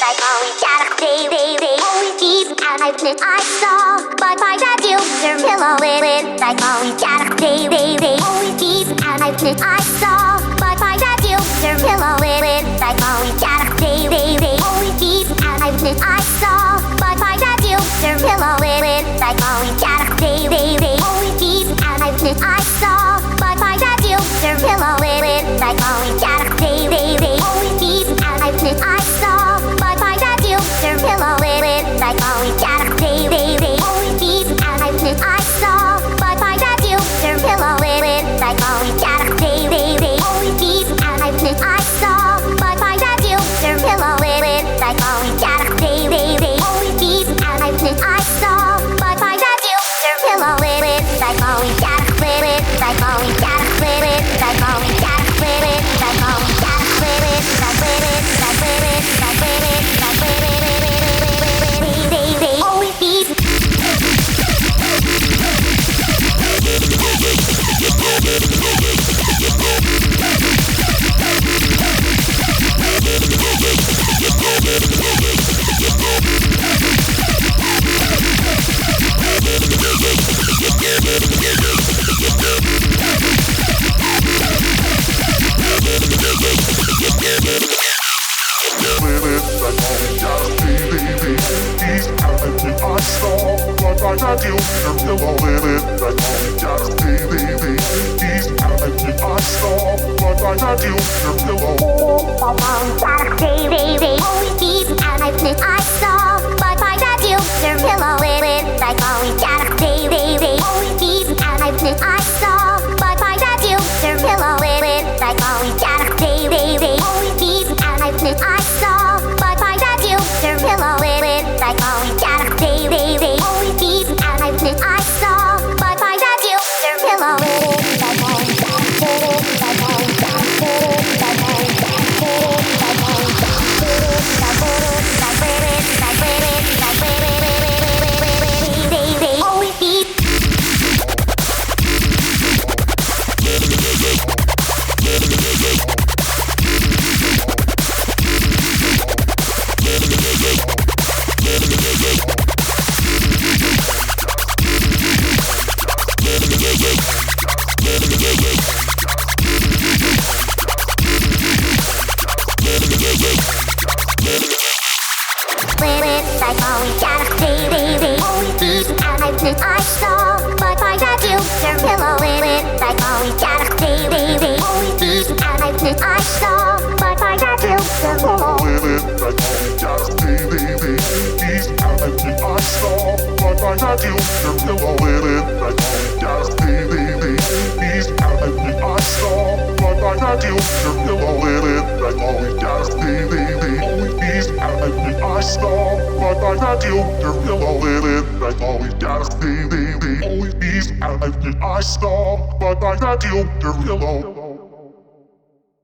like always gotta stay, always deep and I've been I saw, but I got you, your pillow in, like always gotta stay, always deep and I've been I saw, but I got you, your pillow in, like always gotta stay, always deep and I've been I saw, but I got you, your pillow in, like always gotta stay, always deep and I've been I saw, but I got you, your pillow in, like always gotta stay, always deep and I've been I saw, but I got you, your pillow in, like always gotta stay, always deep and I've been I saw, but I got you, your pillow in, like always gotta stay, always deep and I've been I saw, but I got you, your pillow in, like always gotta stay, always deep and I've been I saw, but I got you, your pillow in, like always gotta split it, like always gotta split it, like always gotta split it, like always gotta split it, like split it, like split it, like split it, like split it, always deep. I got you, your pillow in it, like always gotta stay, ease out of it, I saw, but I got you, your pillow. Gotta stay, always deep and I've been I saw, but I got you, your pillow in it, like always gotta stay, always deep and I've been I saw, but I got you, your pillow in it, like always gotta stay, always deep and I've been I saw, but I got you, your pillow in it, like always gotta stay, always deep and I've been I saw, but I got you, your pillow in it, like always gotta stay, like always gotta stay, like always gotta stay, like always gotta stay, like always always deep. Like always gotta stay, always deep and I've been I saw, but I got you, your pillow in it, like always gotta stay, always deep and I've been I saw, but I got you, your pillow in it, like always gotta stay, ease out of it, I saw, but I got you, your pillow in it, like always gotta stay, ease out of it, I saw, but I got you, your pillow in it, like always gotta stay, ease out of it, I saw, but I got you, your pillow in it, like always gotta stay, always ease out of it, I saw, but I got you, your pillow.